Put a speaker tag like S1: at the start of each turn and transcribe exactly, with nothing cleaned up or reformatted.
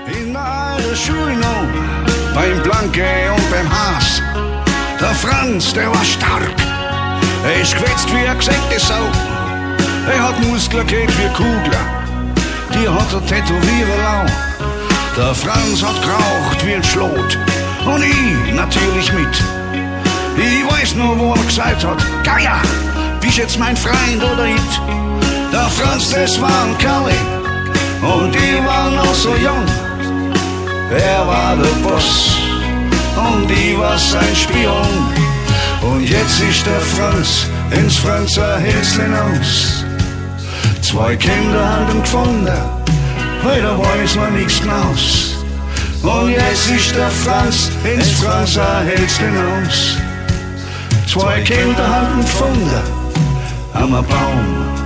S1: In der alten Schule noch, beim Blanke und beim Haas. Der Franz, der war stark, er ist gewetzt wie eine gesägte Sau. Er hat Muskeln geht wie Kugler, die hat er tätowieren lau. Der Franz hat geraucht wie ein Schlot und ich natürlich mit. Ich weiß nur, wo er gesagt hat, Geier, bist jetzt mein Freund oder nicht? Der Franz, das war ein Kerl und ich war noch so jung. Er war der Boss und ich war sein Spion. Und jetzt ist der Franz ins Franzer Häschen aus. Zwei Kinder haben ihn gefunden, weil da weiß man nichts hinaus. Und jetzt ist der Franz ins Franzer Häschen aus. Zwei Kinder haben ihn gefunden, am Baum